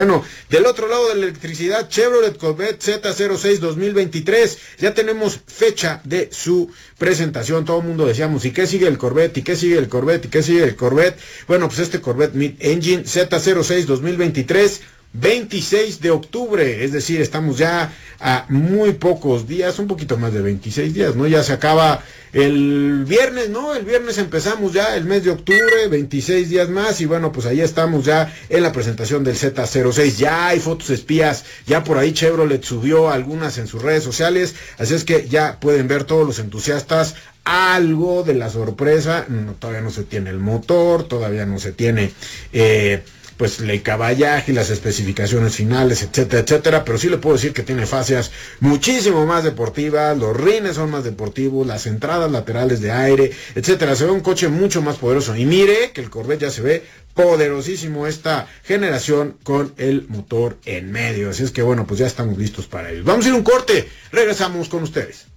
Bueno, del otro lado de la electricidad, Chevrolet Corvette Z06 2023, ya tenemos fecha de su presentación. Todo el mundo decíamos, ¿y qué sigue el Corvette? ¿Y qué sigue el Corvette? ¿Y qué sigue el Corvette? Bueno, pues este Corvette Mid-Engine Z06 2023, 26 de octubre, es decir, estamos ya a muy pocos días, un poquito más de 26 días, ¿no? Ya se acaba el viernes, ¿no? El viernes empezamos ya el mes de octubre, 26 días más, y bueno, pues ahí estamos ya en la presentación del Z06, ya hay fotos espías, ya por ahí Chevrolet subió algunas en sus redes sociales, así es que ya pueden ver todos los entusiastas algo de la sorpresa. No, todavía no se tiene el motor, todavía no se tiene pues el caballaje y las especificaciones finales, etcétera, etcétera, pero sí le puedo decir que tiene fascias muchísimo más deportivas, los rines son más deportivos, las entradas laterales de aire, etcétera. Se ve un coche mucho más poderoso, y mire que el Corvette ya se ve poderosísimo esta generación con el motor en medio, así es que bueno, pues ya estamos listos para ello. Vamos a ir a un corte, regresamos con ustedes.